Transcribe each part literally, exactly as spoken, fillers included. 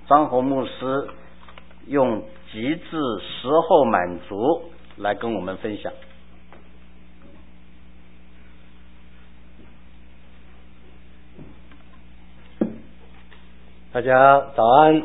张宏牧师用极致时候满足来跟我们分享。 大家早安。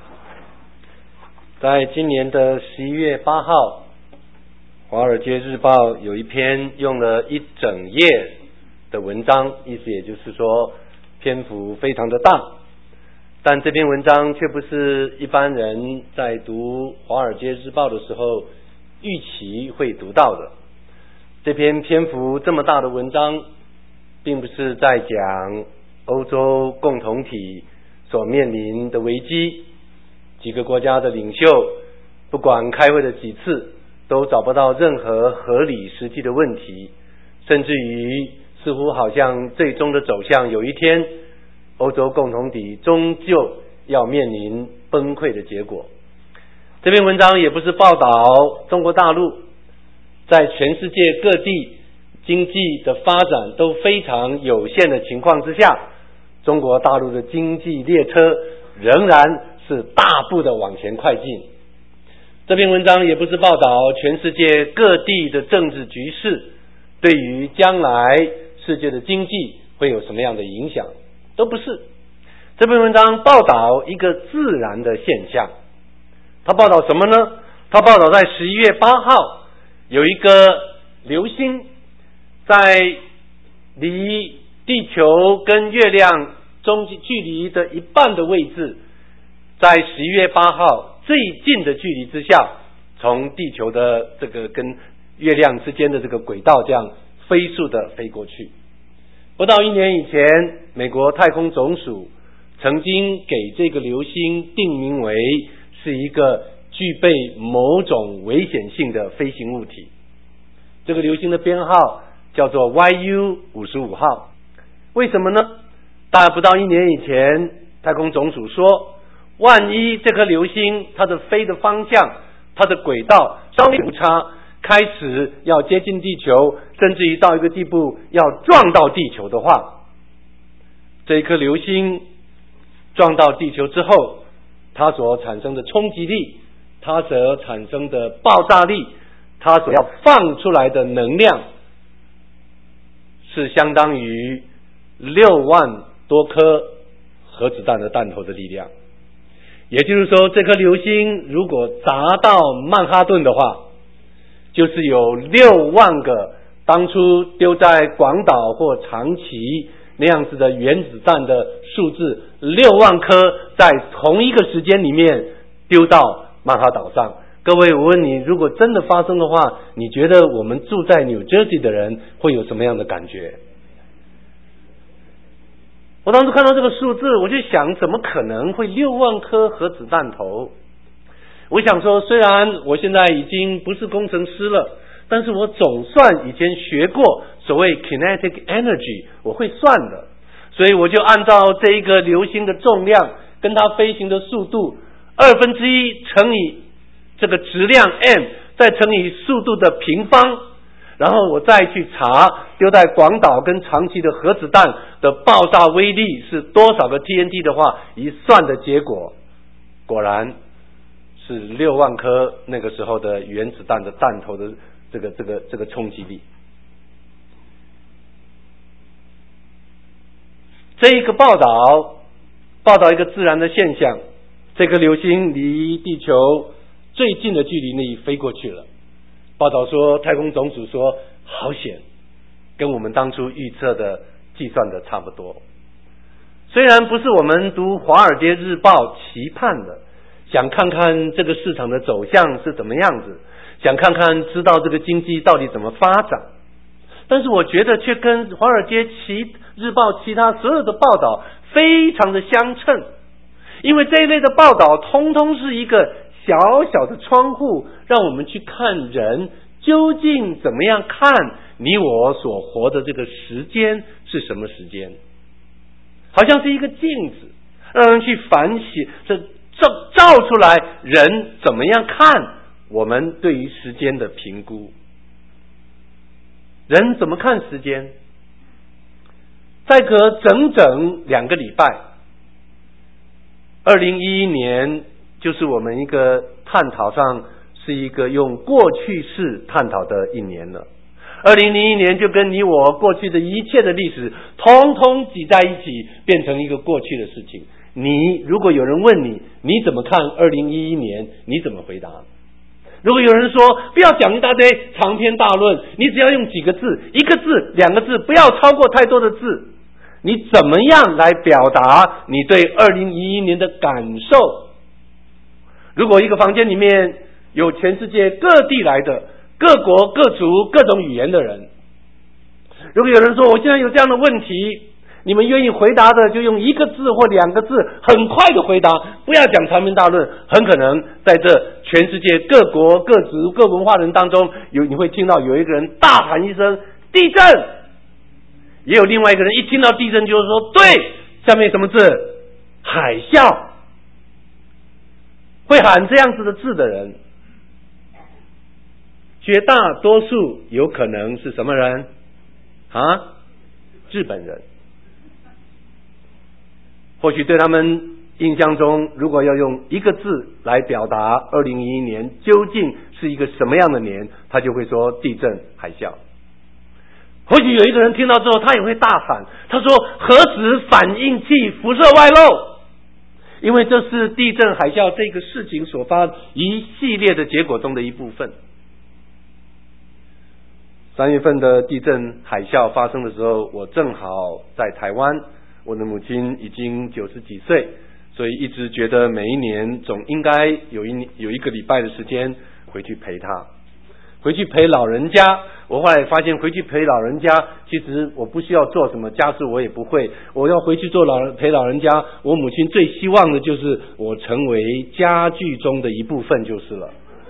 在今年的十一月八号，华尔街日报有一篇用了一整页的文章，意思也就是说篇幅非常的大，但这篇文章却不是一般人在读华尔街日报的时候预期会读到的。这篇篇幅这么大的文章并不是在讲欧洲共同体所面临的危机，几个国家的领袖不管开会的几次都找不到任何合理实际的问题，甚至于似乎好像最终的走向有一天欧洲共同体终究要面临崩溃的结果。这篇文章也不是报道中国大陆在全世界各地经济的发展都非常有限的情况之下，中国大陆的经济列车仍然是大步的往前快进。这篇文章也不是报道全世界各地的政治局势对于将来世界的经济会有什么样的影响，都不是。这篇文章报道一个自然的现象。它报道什么呢？它报道在十一月八号有一个流星在离地球跟月亮中距离的一半的位置，在十一月八号最近的距离之下，从地球的这个跟月亮之间的这个轨道这样飞速的飞过去。不到一年以前，美国太空总署曾经给这个流星定名为是一个具备某种危险性的飞行物体。这个流星的编号叫做 Y U 五十五号。为什么呢？大概不到一年以前，太空总署说，万一这颗流星它的飞的方向，它的轨道稍微误差，开始要接近地球，甚至于到一个地步要撞到地球的话，这一颗流星撞到地球之后，它所产生的冲击力，它所产生的爆炸力，它所要放出来的能量，是相当于六万多颗核子弹的弹头的力量。也就是说，这颗流星如果砸到曼哈顿的话，就是有六万个当初丢在广岛或长崎那样子的原子弹的数字，六万颗在同一个时间里面丢到曼哈岛上。各位，我问你，如果真的发生的话，你觉得我们住在 New Jersey 的人会有什么样的感觉？我当时看到这个数字，我就想，怎么可能会六万颗核子弹头？我想说，虽然我现在已经不是工程师了，但是我总算以前学过所谓 kinetic energy， 我会算的。所以我就按照这一个流星的重量跟它飞行的速度，二分之一乘以这个质量 m， 再乘以速度的平方，然后我再去查丢在广岛跟长崎的核子弹的爆炸威力是多少个 T N T 的话，一算的结果果然是六万颗那个时候的原子弹的弹头的这个这个这个冲击力。这一个报道报道一个自然的现象，这颗流星离地球最近的距离内飞过去了。报道说，太空总署说，好险，跟我们当初预测的计算的差不多。虽然不是我们读华尔街日报期盼的，想看看这个市场的走向是怎么样子，想看看知道这个经济到底怎么发展，但是我觉得却跟华尔街其日报其他所有的报道非常的相称。因为这一类的报道通通是一个小小的窗户，让我们去看人究竟怎么样看你我所活的这个时间是什么时间，好像是一个镜子，让人去反省，这照照出来人怎么样看我们对于时间的评估。人怎么看时间？再隔整整两个礼拜， 二零一一年就是我们一个探讨上是一个用过去式探讨的一年了。二零零一年就跟你我过去的一切的历史通通挤在一起，变成一个过去的事情。你如果有人问你你怎么看二零一一年，你怎么回答？如果有人说不要讲一大堆长篇大论，你只要用几个字，一个字两个字，不要超过太多的字，你怎么样来表达你对二零一一年的感受？如果一个房间里面有全世界各地来的各国各族各种语言的人，如果有人说我现在有这样的问题，你们愿意回答的就用一个字或两个字很快的回答，不要讲长篇大论。很可能在这全世界各国各族各文化人当中，有你会听到有一个人大喊一声地震，也有另外一个人一听到地震就是说对，下面什么字？海啸。会喊这样子的字的人，绝大多数有可能是什么人啊？日本人。或许对他们印象中，如果要用一个字来表达二零一一年究竟是一个什么样的年，他就会说地震海啸。或许有一个人听到之后，他也会大喊，他说核子反应器辐射外漏，因为这是地震海啸这个事情所发一系列的结果中的一部分。三月份的地震海啸发生的时候，我正好在台湾，我的母亲已经九十几岁，所以一直觉得每一年总应该有一有一个礼拜的时间回去陪她，回去陪老人家。我后来发现回去陪老人家，其实我不需要做什么家事，我也不会。我要回去做老人陪老人家，我母亲最希望的就是我成为家具中的一部分就是了。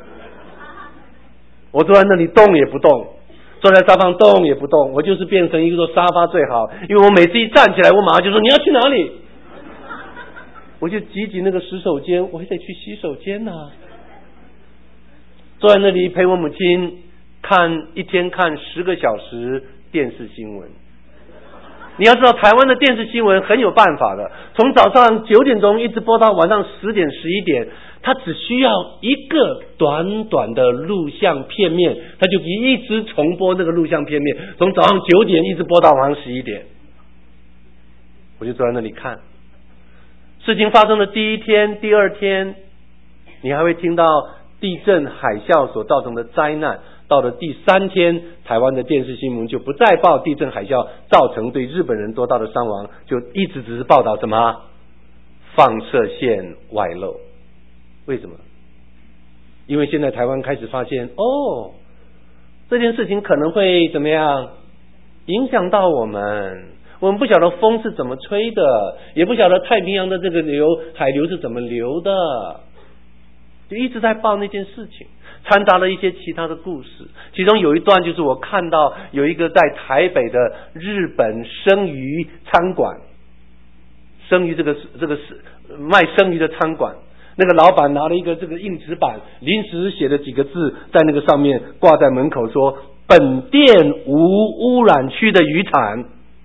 我坐在那里动也不动，坐在沙发上动也不动，我就是变成一个沙发最好，因为我每次一站起来，我马上就说你要去哪里，我就挤挤那个洗手间，我还得去洗手间呢、啊。坐在那里陪我母亲看一天看十个小时电视新闻。你要知道台湾的电视新闻很有办法的，从早上九点钟一直播到晚上十点十一点，它只需要一个短短的录像片面，它就一直重播那个录像片面，从早上九点一直播到晚上十一点。我就坐在那里看，事情发生的第一天第二天，你还会听到地震海啸所造成的灾难，到了第三天，台湾的电视新闻就不再报地震海啸造成对日本人多大的伤亡，就一直只是报道什么放射线外漏。为什么？因为现在台湾开始发现，哦，这件事情可能会怎么样影响到我们，我们不晓得风是怎么吹的，也不晓得太平洋的这个流海流是怎么流的，就一直在报那件事情，掺杂了一些其他的故事。其中有一段就是我看到有一个在台北的日本生鱼餐馆，生鱼这个这个是卖生鱼的餐馆，那个老板拿了一个这个硬纸板，临时写了几个字在那个上面挂在门口，说本店无污染区的渔产。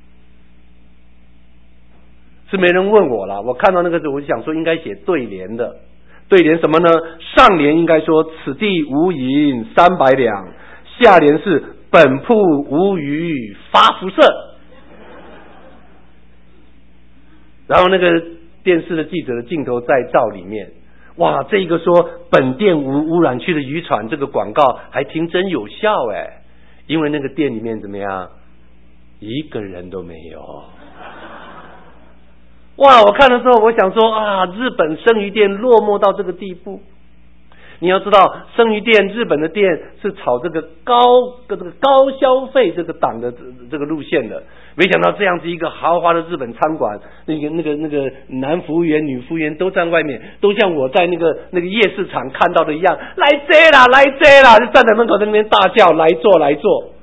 是没人问我了，我看到那个字我就想说应该写对联的。对联什么呢？上联应该说此地无银三百两，下联是本铺无鱼发辐射。然后那个电视的记者的镜头在照里面，哇，这个说本店无污染区的渔船，这个广告还挺真有效哎，因为那个店里面怎么样，一个人都没有。哇！我看了之后，我想说啊，日本生鱼店落寞到这个地步。你要知道，生鱼店日本的店是炒这个高这个高消费这个档的这个路线的，没想到这样子一个豪华的日本餐馆，那个那个那个男服务员、女服务员都在外面，都像我在那个那个夜市场看到的一样，来这啦，来这啦，就站在门口在那边大叫，来坐，来坐。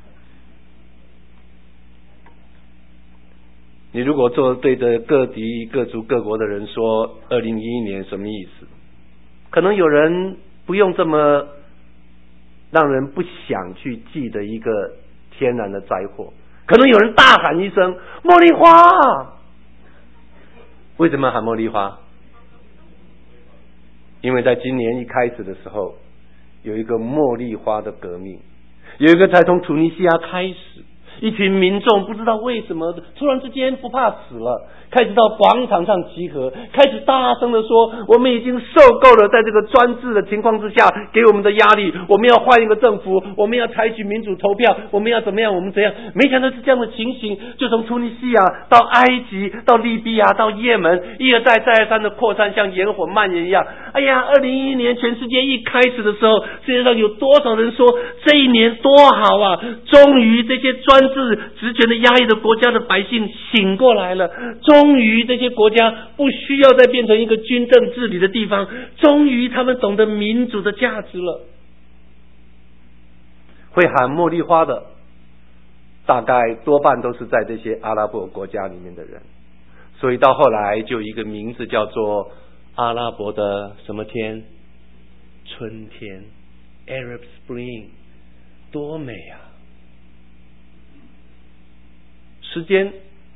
你如果做对着各地各族各国的人说二零一一年什么意思，可能有人不用这么让人不想去记的一个天然的灾祸，可能有人大喊一声茉莉花。为什么喊茉莉花？ 因为在今年一开始的时候，有一个茉莉花的革命，有一个才从突尼西亚开始，一群民众不知道为什么突然之间不怕死了，开始到广场上集合，开始大声的说，我们已经受够了在这个专制的情况之下给我们的压力，我们要换一个政府，我们要采取民主投票，我们要怎么样我们怎样。没想到是这样的情形，就从突尼西亚到埃及到利比亚到也门，一而再再而三的扩散，像野火蔓延一样。哎呀，二零一一年全世界一开始的时候，世界上有多少人说这一年多好啊，终于这些专制职权的压抑的国家的百姓醒过来了，终于这些国家不需要再变成一个军政治理的地方，终于他们懂得民主的价值了。会喊茉莉花的大概多半都是在这些阿拉伯国家里面的人，所以到后来就一个名字叫做阿拉伯的什么天？春天 Arab Spring， 多美啊！时间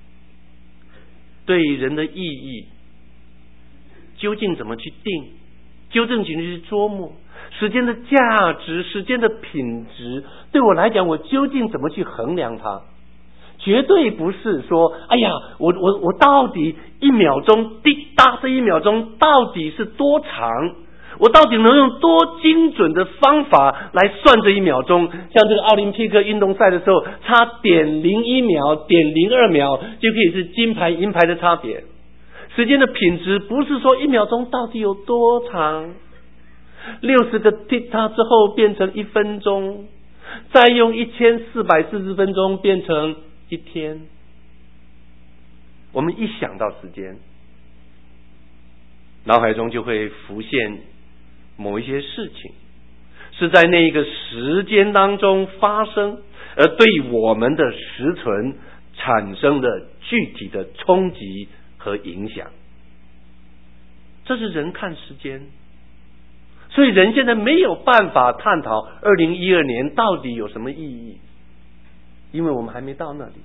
对人的意义究竟怎么去定，究竟怎么去琢磨？时间的价值，时间的品质，对我来讲，我究竟怎么去衡量它？绝对不是说，哎呀，我我我到底一秒钟滴答这一秒钟到底是多长？我到底能用多精准的方法来算这一秒钟？像这个奥林匹克运动赛的时候，差点零一秒、点零二秒就可以是金牌、银牌的差别。时间的品质不是说一秒钟到底有多长，六十个 tick 之后变成一分钟，再用一千四百四十分钟变成一天。我们一想到时间，脑海中就会浮现某一些事情是在那一个时间当中发生，而对我们的实存产生的具体的冲击和影响。这是人看时间，所以人现在没有办法探讨二零一二年到底有什么意义，因为我们还没到那里。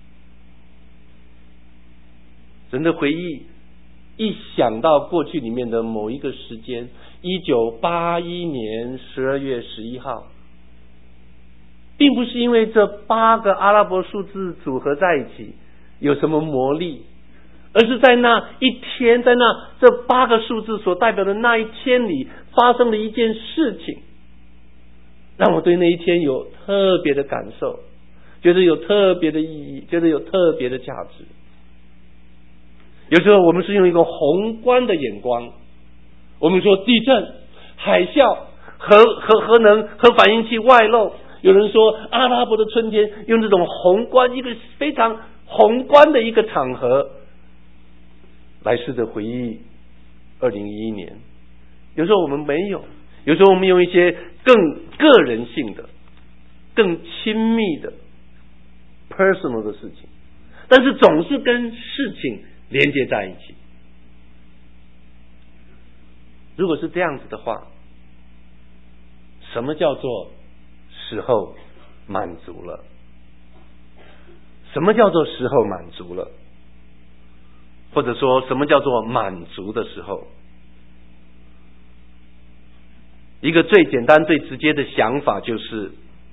人的回忆一想到过去里面的某一个时间，一九八一年十二月十一号，并不是因为这八个阿拉伯数字组合在一起有什么魔力，而是在那一天，在那这八个数字所代表的那一天里发生了一件事情，让我对那一天有特别的感受，觉得有特别的意义，觉得有特别的价值。有时候我们是用一个宏观的眼光，我们说地震、海啸、核核核能、核反应器外漏，有人说阿拉伯的春天，用这种宏观一个非常宏观的一个场合来试着回忆二零一一年。有时候我们没有，有时候我们用一些更个人性的、更亲密的 personal 的事情，但是总是跟事情连接在一起。如果是这样子的话，什么叫做时候满足了？什么叫做时候满足了？或者说什么叫做满足的时候？一个最简单最直接的想法就是，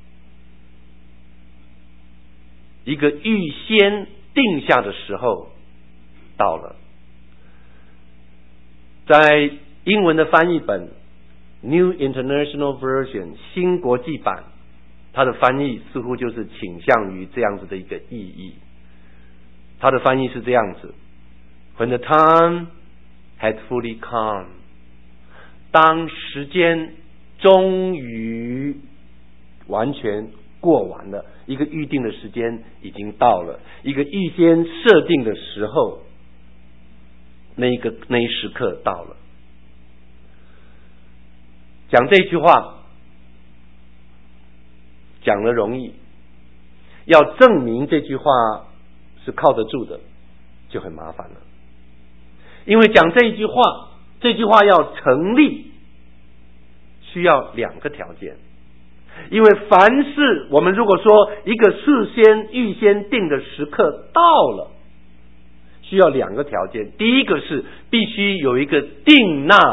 一个预先定下的时候到了。在英文的翻译本 New International Version 新国际版，它的翻译似乎就是倾向于这样子的一个意义。它的翻译是这样子： When the time had fully come， 当时间终于完全过完了，一个预定的时间已经到了，一个预先设定的时候，那一个那一时刻到了。讲这句话讲得容易，要证明这句话是靠得住的就很麻烦了。因为讲这一句话，这句话要成立需要两个条件。因为凡是我们如果说一个事先预先定的时刻到了，需要两个条件。第一个是必须有一个定那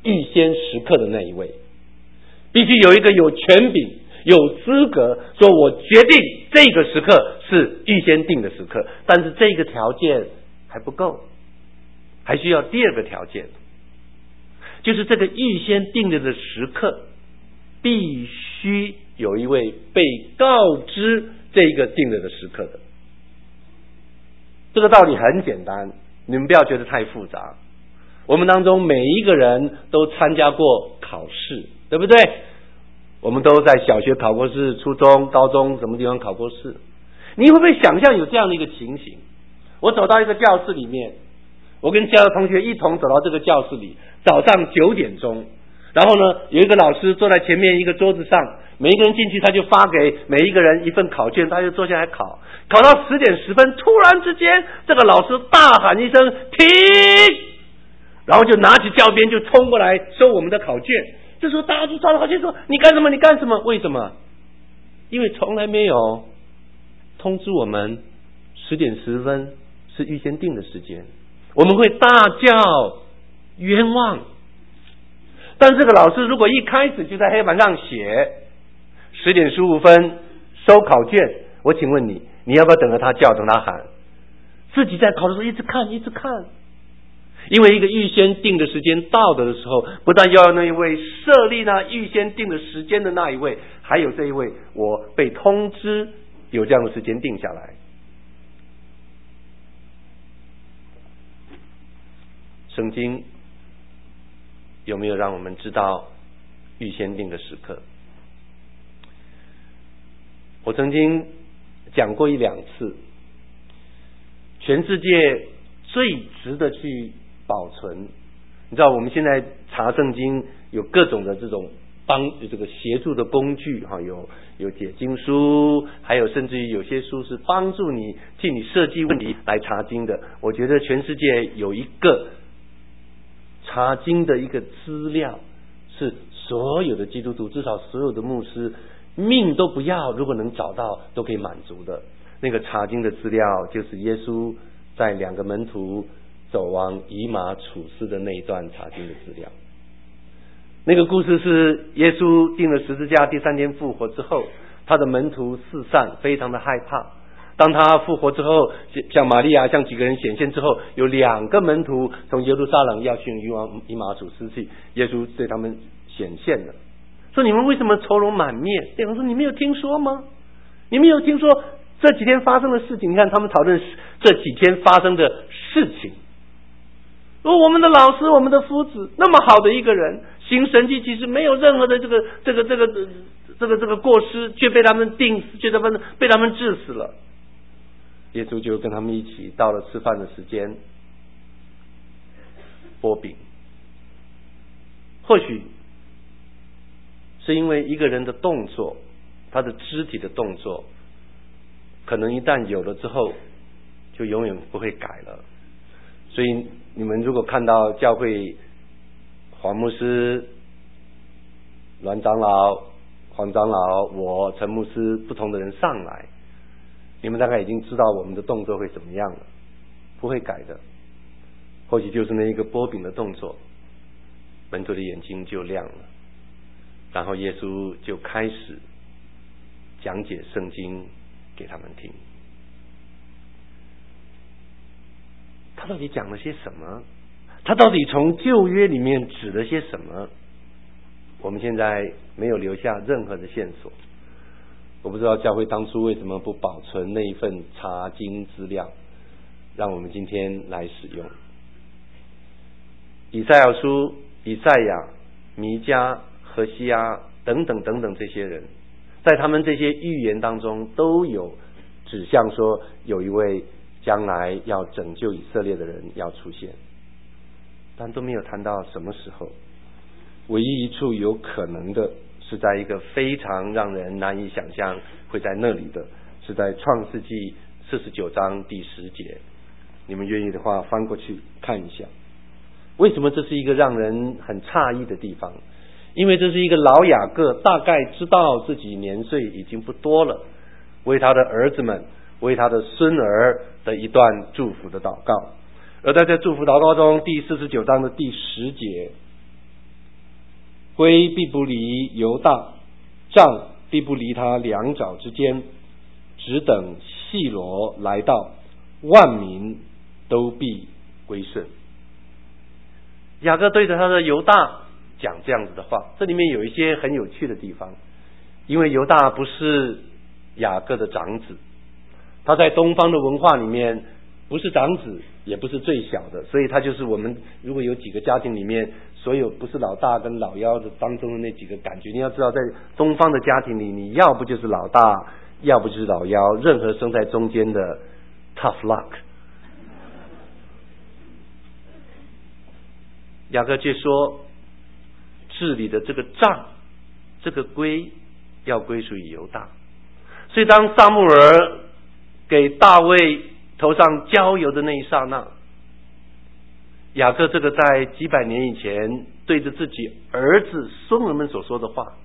预先时刻的那一位，必须有一个有权柄、有资格说我决定这个时刻是预先定的时刻，但是这个条件还不够，还需要第二个条件，就是这个预先定的的时刻必须有一位被告知这个定了的时刻的。这个道理很简单，你们不要觉得太复杂。我们当中每一个人都参加过考试，对不对？我们都在小学考过试，初中、高中什么地方考过试。你会不会想象有这样的一个情形？我走到一个教室里面，我跟其他的同学一同走到这个教室里，早上九点钟，然后呢，有一个老师坐在前面一个桌子上，每一个人进去他就发给每一个人一份考卷，他就坐下来考，考到十点十分，突然之间这个老师大喊一声停，然后就拿起教鞭就冲过来收我们的考卷。这时候大家就抓着考卷说，你干什么你干什么？为什么？因为从来没有通知我们十点十分是预先定的时间，我们会大叫冤枉。但这个老师如果一开始就在黑板上写十点十五分收考卷，我请问你，你要不要等着他叫，等他喊？自己在考的时候一直看一直看，因为一个预先定的时间到的的时候，不但要那一位设立那预先定的时间的那一位，还有这一位我被通知有这样的时间定下来。圣经有没有让我们知道预先定的时刻？我曾经讲过一两次，全世界最值得去保存，你知道我们现在查圣经有各种的这种帮这个协助的工具哈，有有解经书，还有甚至于有些书是帮助你替你设计问题来查经的。我觉得全世界有一个查经的一个资料，是所有的基督徒，至少所有的牧师命都不要，如果能找到都可以满足的。那个查经的资料就是耶稣在两个门徒走往以马处斯的那一段查经的资料。那个故事是耶稣钉了十字架，第三天复活之后，他的门徒四散，非常的害怕。当他复活之后，像玛利亚向几个人显现之后，有两个门徒从耶路撒冷要去以马处斯去，耶稣对他们显现了，说你们为什么愁容满面？对方说你没有听说吗？你没有听说这几天发生的事情？你看他们讨论这几天发生的事情。说我们的老师，我们的夫子，那么好的一个人，行神迹其实没有任何的这个这个这个这个这个过失，却被他们定死，却被他们被他们治死了。耶稣就跟他们一起到了吃饭的时间，擘饼。或许是因为一个人的动作，他的肢体的动作，可能一旦有了之后，就永远不会改了。所以你们如果看到教会黄牧师、栾长老、黄长老、我陈牧师不同的人上来，你们大概已经知道我们的动作会怎么样了，不会改的。或许就是那一个擘饼的动作，门徒的眼睛就亮了，然后耶稣就开始讲解圣经给他们听。他到底讲了些什么？他到底从旧约里面指了些什么？我们现在没有留下任何的线索。我不知道教会当初为什么不保存那一份查经资料，让我们今天来使用。以赛亚书、以赛亚、弥迦、何西阿等等等等这些人，在他们这些预言当中都有指向说有一位将来要拯救以色列的人要出现，但都没有谈到什么时候。唯一一处有可能的是在一个非常让人难以想象会在那里的，是在创世纪四十九章第十节。你们愿意的话翻过去看一下。为什么这是一个让人很诧异的地方？因为这是一个老雅各，大概知道自己年岁已经不多了，为他的儿子们，为他的孙儿的一段祝福的祷告。而在这祝福祷告中，第四十九章的第十节， 龟必不离犹大，杖必不离他两爪之间，只等细罗来到，万民都必归顺。雅各对着他的犹大讲这样子的话，这里面有一些很有趣的地方。因为犹大不是雅各的长子，他在东方的文化里面不是长子，也不是最小的，所以他就是我们如果有几个家庭里面所有不是老大跟老幺的当中的那几个感觉。你要知道，在东方的家庭里，你要不就是老大，要不就是老幺，任何生在中间的 tough luck。雅各却说，治理的这个杖，这个龟要归属于犹大。所以当撒母耳给大卫头上浇油的那一刹那，雅各这个在几百年以前对着自己儿子孙儿们所说的话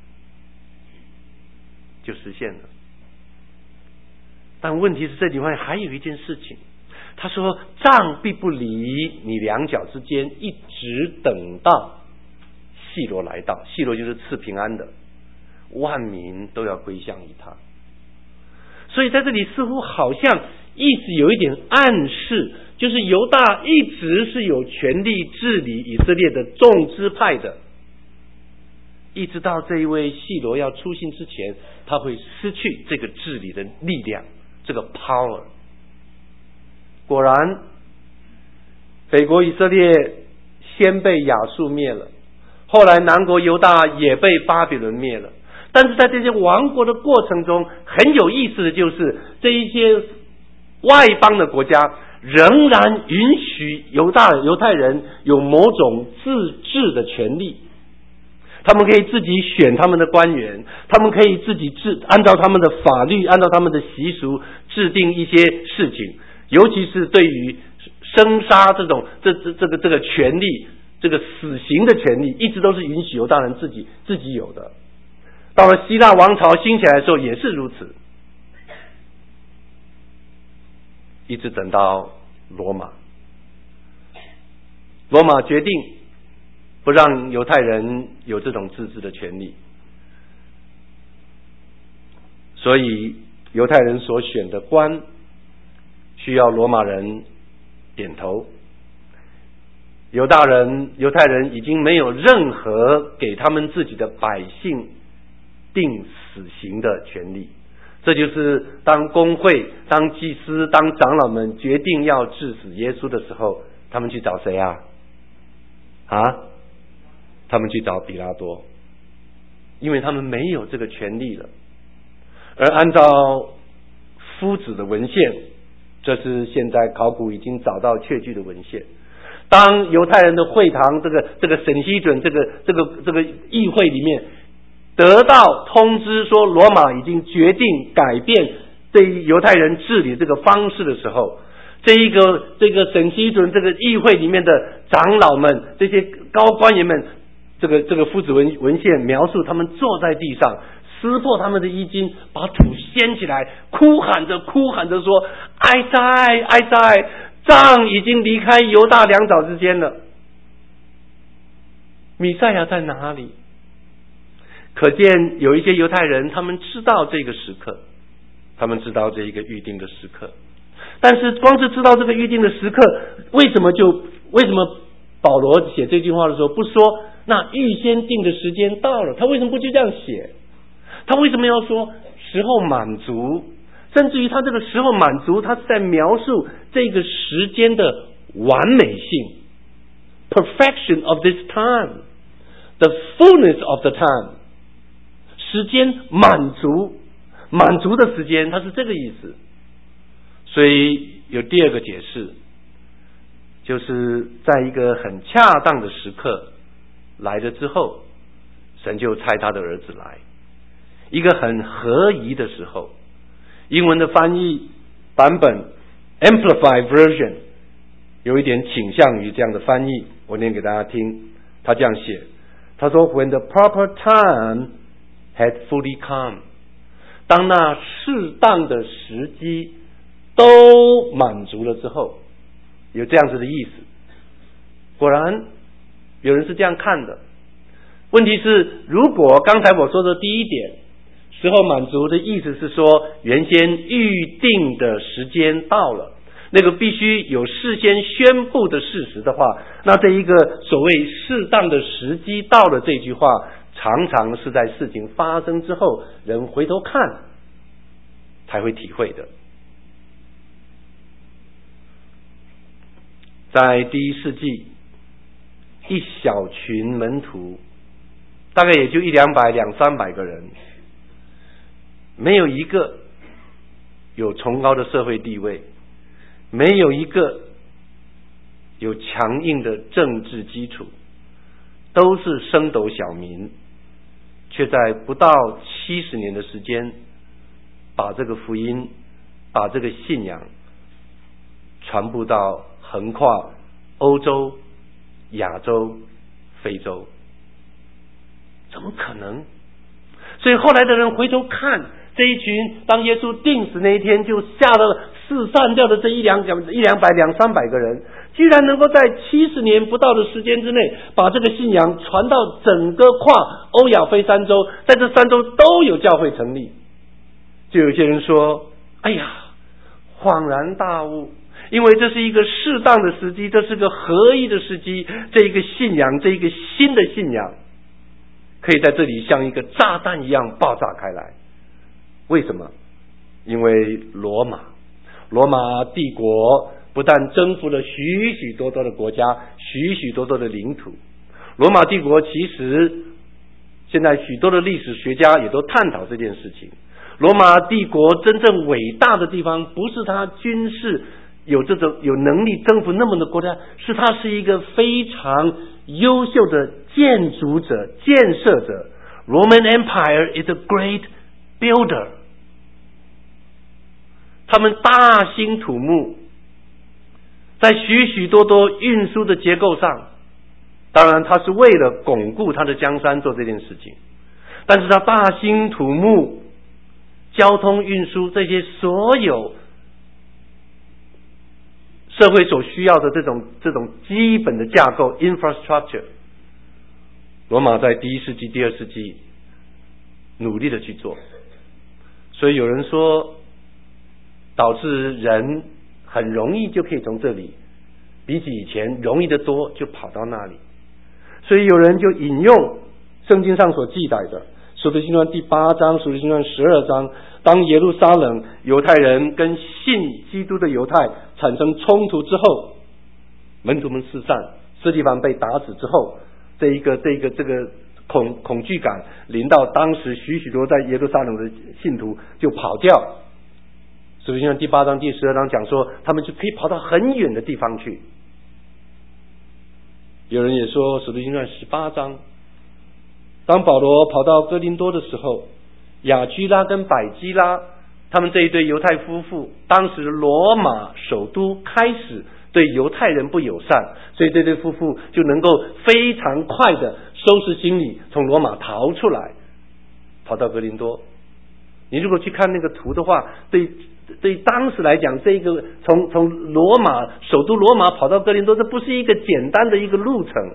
就实现了。但问题是，这里面还有一件事情，他说杖必不离你两脚之间，一直等到细罗来到。细罗就是赐平安的，万民都要归向于他。所以在这里似乎好像意思有一点暗示，就是犹大一直是有权力治理以色列的众支派的，一直到这一位细罗要出现之前，他会失去这个治理的力量，这个 power。 果然北国以色列先被亚述灭了，后来南国犹大也被巴比伦灭了。但是在这些亡国的过程中，很有意思的就是这一些外邦的国家仍然允许犹大犹太人有某种自治的权利，他们可以自己选他们的官员，他们可以自己制按照他们的法律，按照他们的习俗制定一些事情，尤其是对于生杀这种这这这个这个权利，这个死刑的权利，一直都是允许犹大人自己自己有的。到了希腊王朝兴起来的时候也是如此，一直等到罗马，罗马决定不让犹太人有这种自治的权利，所以犹太人所选的官需要罗马人点头。犹大人犹太人已经没有任何给他们自己的百姓定死刑的权利。这就是当公会、当祭司、当长老们决定要治死耶稣的时候，他们去找谁啊？啊？他们去找比拉多，因为他们没有这个权利了。而按照夫子的文献，这是现在考古已经找到确据的文献，当犹太人的会堂这个这个审批准这个这个这个议会里面得到通知说罗马已经决定改变对于犹太人治理这个方式的时候，这一个这个审批准这个议会里面的长老们，这些高官员们，这个这个夫子文文献描述他们坐在地上撕破他们的衣襟，把土掀起来，哭喊着哭喊着说：哀哉哀哉，杖已经离开犹大两爪之间了，弥赛亚在哪里？可见有一些犹太人他们知道这个时刻，他们知道这一个预定的时刻，但是光是知道这个预定的时刻，为什么就为什么保罗写这句话的时候不说那预先定的时间到了？他为什么不就这样写？他为什么要说时候满足？甚至于他这个时候满足，他是在描述这个时间的完美性， perfection of this time, the fullness of the time， 时间满足，满足的时间，它是这个意思。所以有第二个解释，就是在一个很恰当的时刻来了之后，神就差他的儿子来，一个很合宜的时候。英文的翻译版本 Amplified Version 有一点倾向于这样的翻译，我念给大家听。他这样写，他说 When the proper time had fully come， 当那适当的时机都满足了之后，有这样子的意思。果然有人是这样看的， 问题是，如果刚才我说的第一点，时候满足的意思是说，原先预定的时间到了，那个必须有事先宣布的事实的话，那这一个所谓适当的时机到了这句话，常常是在事情发生之后，人回头看才会体会的。在第一世纪，一小群门徒，大概也就一两百、两三百个人，没有一个有崇高的社会地位，没有一个有强硬的政治基础，都是升斗小民，却在不到七十年的时间，把这个福音，把这个信仰传布到横跨欧洲、亚洲、非洲。怎么可能？所以后来的人回头看这一群，当耶稣定死那一天就吓得四散掉的这一两一两百两三百个人，居然能够在七十年不到的时间之内，把这个信仰传到整个跨欧亚非三洲，在这三洲都有教会成立。就有些人说：“哎呀，恍然大悟。”因为这是一个适当的时机，这是个合一的时机，这一个信仰，这一个新的信仰可以在这里像一个炸弹一样爆炸开来。为什么？因为罗马罗马帝国不但征服了许许多多的国家，许许多多的领土。罗马帝国其实现在许多的历史学家也都探讨这件事情。罗马帝国真正伟大的地方，不是它军事有这种有能力征服那么多国家，是他是一个非常优秀的建筑者、建设者。Roman Empire is a great builder。他们大兴土木，在许许多多运输的结构上，当然他是为了巩固他的江山做这件事情，但是他大兴土木、交通运输这些所有社会所需要的这种这种基本的架构 infrastructure， 罗马在第一世纪、第二世纪努力的去做。所以有人说，导致人很容易就可以从这里，比起以前容易得多，就跑到那里。所以有人就引用圣经上所记载的使徒行传第八章、使徒行传十二章，当耶路撒冷犹太人跟信基督的犹太产生冲突之后，门徒们四散，司提反被打死之后，这一个这一个这个恐恐惧感临到当时许许多在耶路撒冷的信徒，就跑掉。使徒行传第八章、第十二章讲说，他们就可以跑到很远的地方去。有人也说，使徒行传十八章，当保罗跑到哥林多的时候，雅居拉跟百基拉他们这一对犹太夫妇，当时罗马首都开始对犹太人不友善，所以这对夫妇就能够非常快的收拾行李，从罗马逃出来，跑到哥林多。你如果去看那个图的话，对对当时来讲，这个从从罗马首都罗马跑到哥林多，这不是一个简单的一个路程，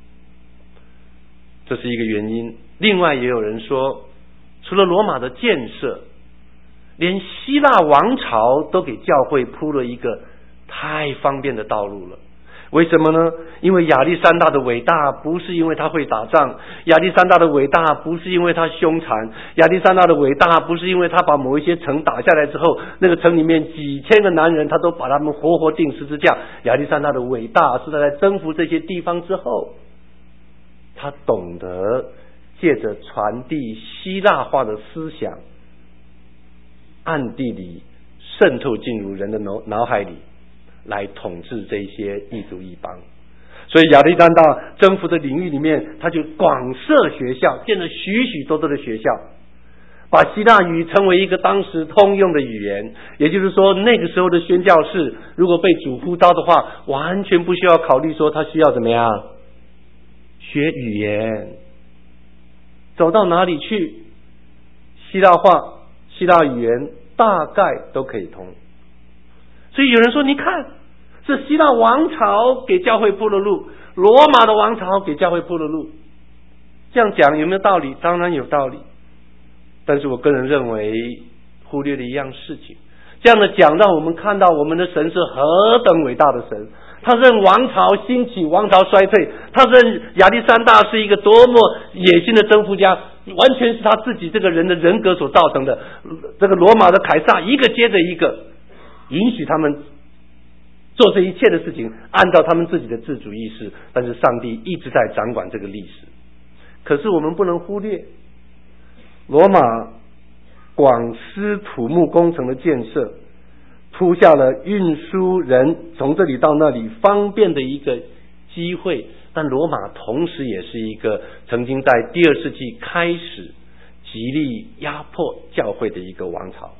这是一个原因。另外也有人说，除了罗马的建设，连希腊王朝都给教会铺了一个太方便的道路了。为什么呢？因为亚历山大的伟大不是因为他会打仗，亚历山大的伟大不是因为他凶残，亚历山大的伟大不是因为他把某一些城打下来之后，那个城里面几千个男人他都把他们活活钉十字架。亚历山大的伟大是他在征服这些地方之后，他懂得借着传递希腊化的思想，暗地里渗透进入人的脑脑海里，来统治这些异族异邦。所以亚历山大征服的领域里面，他就广设学校，建了许许多多的学校，把希腊语成为一个当时通用的语言。也就是说，那个时候的宣教士如果被主呼召的话，完全不需要考虑说他需要怎么样学语言，走到哪里去，希腊话、希腊语言大概都可以通。所以有人说，你看，是希腊王朝给教会铺了路，罗马的王朝给教会铺了路。 这样讲有没有道理？当然有道理。但是我个人认为忽略了一样事情，这样的讲让我们看到我们的神是何等伟大的神。他认王朝兴起，王朝衰退，他认亚历山大是一个多么野心的征服家，完全是他自己这个人的人格所造成的。这个罗马的凯撒一个接着一个，允许他们做这一切的事情，按照他们自己的自主意识，但是上帝一直在掌管这个历史。可是我们不能忽略罗马广施土木工程的建设，铺下了运输人从这里到那里方便的一个机会，但罗马同时也是一个曾经在第二世纪开始极力压迫教会的一个王朝，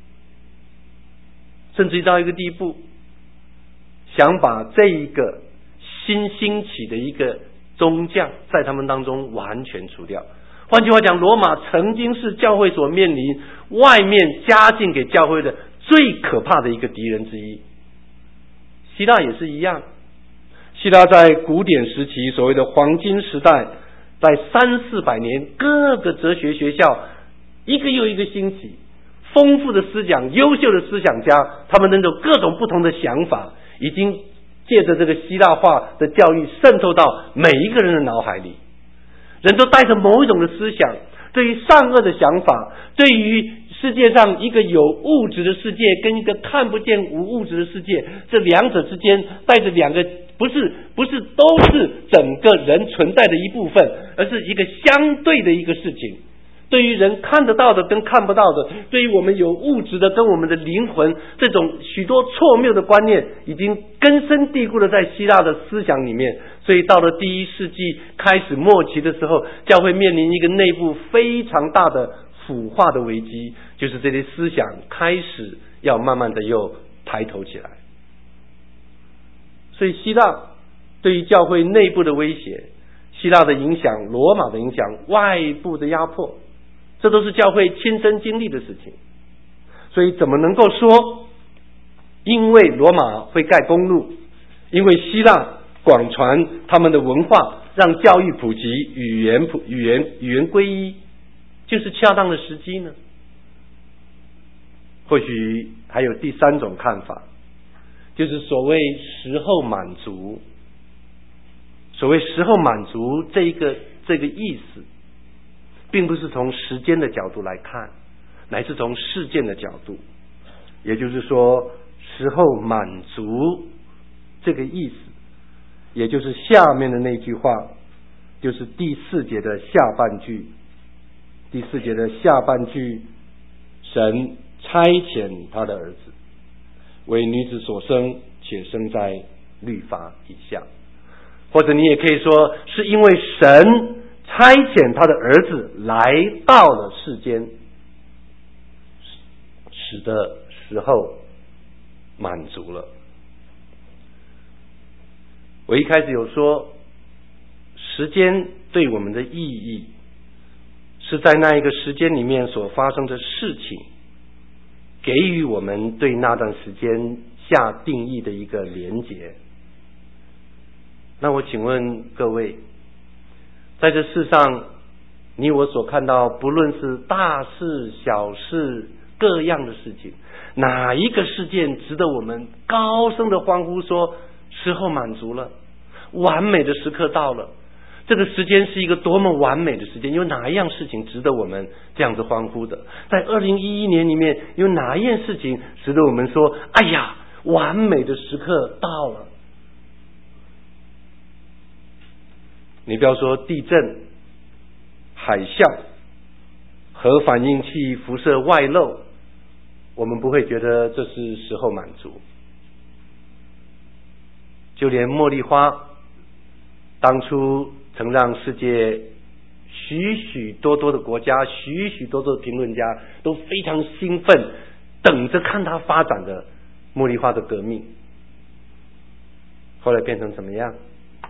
甚至到一个地步，想把这一个新兴起的一个宗教在他们当中完全除掉。换句话讲，罗马曾经是教会所面临外面加进给教会的最可怕的一个敌人之一。希腊也是一样，希腊在古典时期所谓的黄金时代，在三四百年，各个哲学学校一个又一个兴起，丰富的思想，优秀的思想家，他们能有各种不同的想法，已经借着这个希腊化的教育渗透到每一个人的脑海里。人都带着某一种的思想，对于善恶的想法，对于世界上一个有物质的世界跟一个看不见无物质的世界，这两者之间带着两个不是不是都是整个人存在的一部分，而是一个相对的一个事情。对于人看得到的跟看不到的，对于我们有物质的跟我们的灵魂，这种许多错谬的观念已经根深蒂固的在希腊的思想里面。所以到了第一世纪开始末期的时候，教会面临一个内部非常大的腐化的危机，就是这些思想开始要慢慢的又抬头起来。所以希腊对于教会内部的威胁，希腊的影响，罗马的影响，外部的压迫，这都是教会亲身经历的事情。所以怎么能够说因为罗马会盖公路，因为希腊广传他们的文化，让教育普及，语言普语言语言归一，就是恰当的时机呢？或许还有第三种看法，就是所谓时候满足。所谓时候满足这一个这个意思，并不是从时间的角度来看，乃是从事件的角度。也就是说，时候满足这个意思，也就是下面的那句话，就是第四节的下半句。第四节的下半句，神差遣他的儿子，为女子所生，且生在律法以下。或者你也可以说，是因为神差遣他的儿子来到了世间，使得时候满足了。我一开始有说，时间对我们的意义，是在那一个时间里面所发生的事情，给予我们对那段时间下定义的一个连结。那我请问各位，在这世上，你我所看到，不论是大事小事各样的事情，哪一个事件值得我们高声的欢呼说时候满足了，完美的时刻到了？这个时间是一个多么完美的时间，有哪一样事情值得我们这样子欢呼的？在二零一一年里面，有哪一件事情值得我们说哎呀，完美的时刻到了？你不要说地震、海啸、核反应器辐射外漏，我们不会觉得这是时候满足。就连茉莉花当初曾让世界许许多多的国家、许许多多的评论家都非常兴奋，等着看它发展的茉莉花的革命，后来变成怎么样？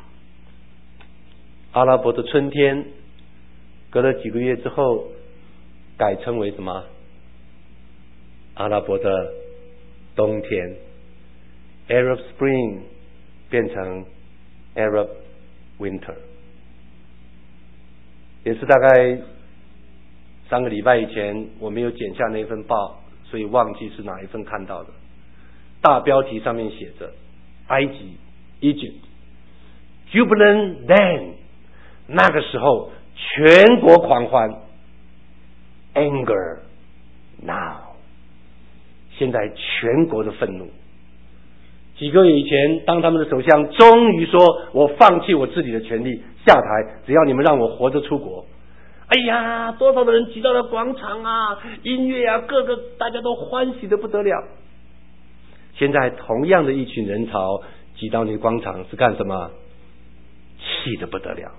阿拉伯的春天隔了几个月之后改称为什么？阿拉伯的冬天， Arab Spring 变成 Arab Winter。 也是大概三个礼拜以前，我没有剪下那份报，所以忘记是哪一份看到的。大标题上面写着埃及 Egypt Jubilant then， 那个时候全国狂欢 Anger now， 现在全国的愤怒。几个月以前，当他们的首相终于说我放弃我自己的权利下台，只要你们让我活着出国，哎呀，多少的人挤到了广场啊，音乐啊，各个大家都欢喜的不得了。现在同样的一群人潮挤到你广场是干什么？气得不得了。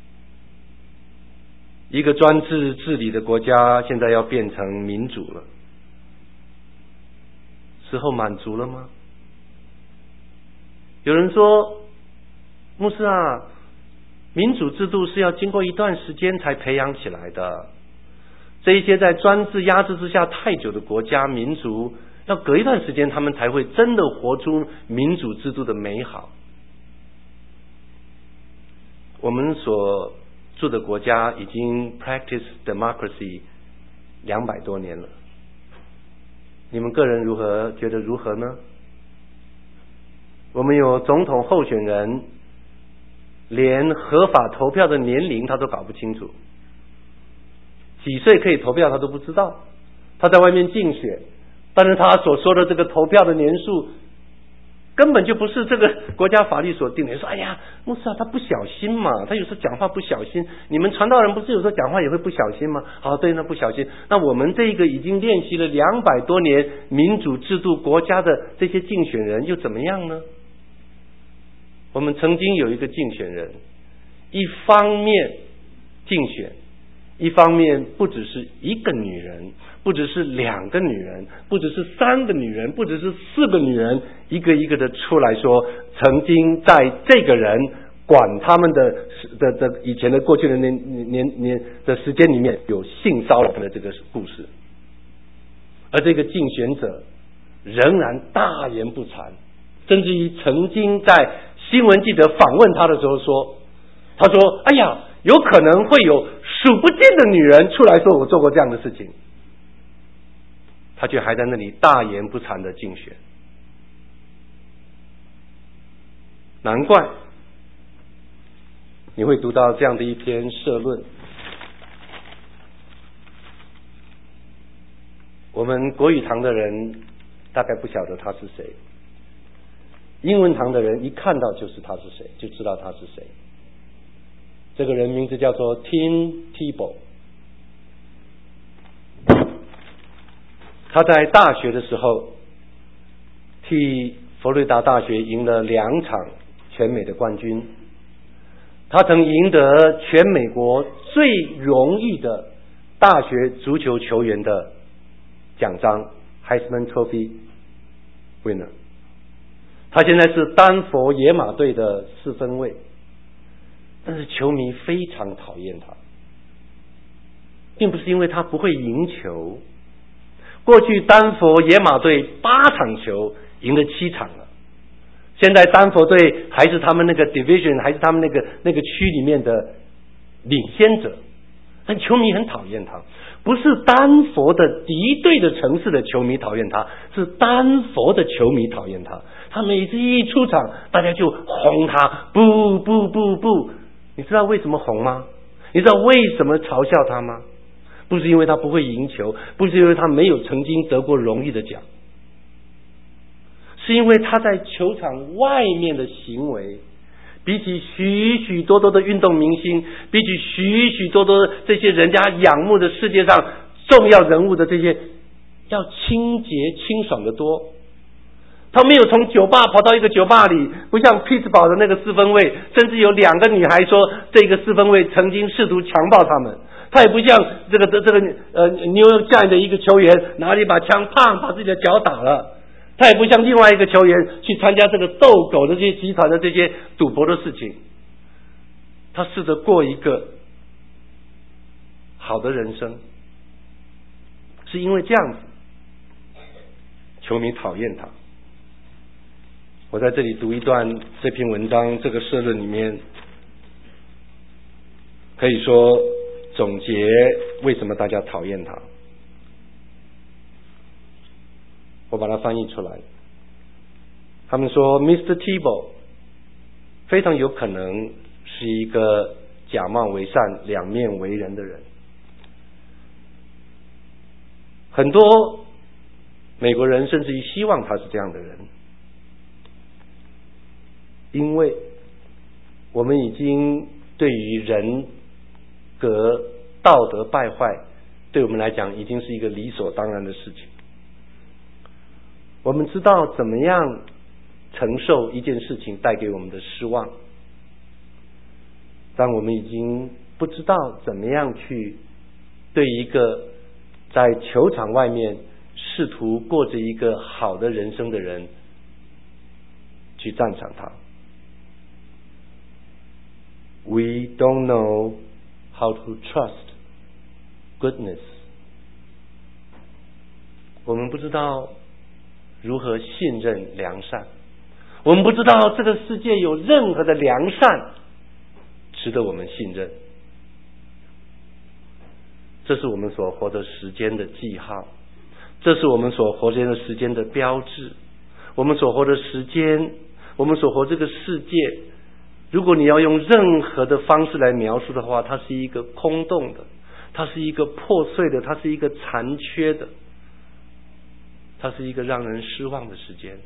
一个专制治理的国家现在要变成民主了，时候满足了吗？有人说，牧师啊，民主制度是要经过一段时间才培养起来的，这一些在专制压制之下太久的国家民族，要隔一段时间他们才会真的活出民主制度的美好。我们所住的国家已经 practice democracy 两百多年了，你们个人如何觉得如何呢？我们有总统候选人连合法投票的年龄他都搞不清楚，几岁可以投票他都不知道，他在外面竞选，但是他所说的这个投票的年数根本就不是这个国家法律所定的。说哎呀，牧师啊，他不小心嘛，他有时候讲话不小心，你们传道人不是有时候讲话也会不小心吗？好，对，那不小心。那我们这个已经练习了两百多年民主制度国家的这些竞选人又怎么样呢？我们曾经有一个竞选人，一方面竞选，一方面不只是一个女人，不只是两个女人，不只是三个女人，不只是四个女人，一个一个的出来说，曾经在这个人管他们的的的以前的过去的年年年的时间里面有性骚扰的这个故事，而这个竞选者仍然大言不惭，甚至于曾经在新闻记者访问他的时候说，他说哎呀，有可能会有数不尽的女人出来说我做过这样的事情，他却还在那里大言不惭的竞选。难怪你会读到这样的一篇社论。我们国语堂的人大概不晓得他是谁，英文堂的人一看到就是他是谁，就知道他是谁。这个人名字叫做 Tim Tebow， 他在大学的时候替佛罗里达大学赢了两场全美的冠军，他曾赢得全美国最荣誉的大学足球球员的奖章 Heisman Trophy Winner。他现在是丹佛野马队的四分卫，但是球迷非常讨厌他，并不是因为他不会赢球。过去丹佛野马队八场球赢了七场了，现在丹佛队还是他们那个 division 还是他们那个那个区里面的领先者，但球迷很讨厌他。不是丹佛的敌对的城市的球迷讨厌他，是丹佛的球迷讨厌他。他每次一出场，大家就轰他，不不不不。你知道为什么红吗？你知道为什么嘲笑他吗？不是因为他不会赢球，不是因为他没有曾经得过荣誉的奖，是因为他在球场外面的行为，比起许许多多的运动明星，比起许许多多这些人家仰慕的世界上重要人物的这些，要清洁清爽得多。他没有从酒吧跑到一个酒吧里，不像匹兹堡的那个四分卫，甚至有两个女孩说这个四分卫曾经试图强暴他们。他也不像这个这个呃 New York Giants 的一个球员拿了一把枪，砰，把自己的脚打了。他也不像另外一个球员去参加这个斗狗的这些集团的这些赌博的事情。他试着过一个好的人生，是因为这样子，球迷讨厌他。我在这里读一段这篇文章，这个社论里面可以说总结为什么大家讨厌他。我把它翻译出来。他们说 Mister Thibault 非常有可能是一个假冒为善、两面为人的人。很多美国人甚至于希望他是这样的人，因为我们已经对于人格道德败坏，对我们来讲已经是一个理所当然的事情。我们知道怎么样承受一件事情带给我们的失望，但我们已经不知道怎么样去对一个在球场外面试图过着一个好的人生的人去赞赏他。We don't know how to trust goodness. 我们不知道如何信任良善，我们不知道这个世界有任何的良善值得我们信任。这是我们所活的时间的记号，这是我们所活的时间的标志。我们所活的时间，我们所活这个世界，如果你要用任何的方式来描述的话，它是一个空洞的，它是一个破碎的，它是一个残缺的，它是一个让人失望的时间。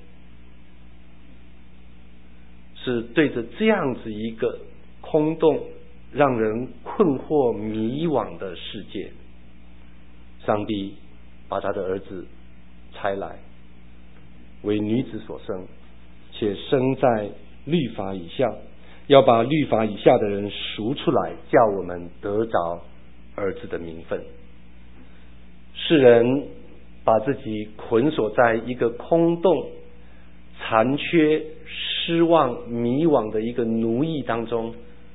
是对着这样子一个空洞、让人困惑迷惘的世界，上帝把他的儿子差来，为女子所生，且生在律法以下，要把律法以下的人赎出来，叫我们得着儿子的名分。世人把自己捆锁在一个空洞、残缺、失望、迷惘的一个奴役当中，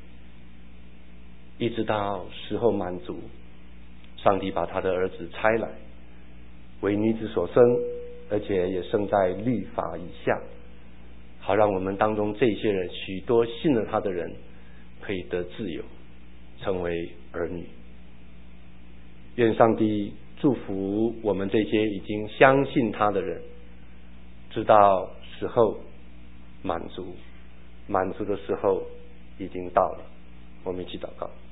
一直到时候满足，上帝把他的儿子差来，为女子所生，而且也生在律法以下，好让我们当中这些人，许多信了他的人可以得自由，成为儿女。愿上帝祝福我们这些已经相信他的人，知道时候满足，满足的时候已经到了。我们一起祷告。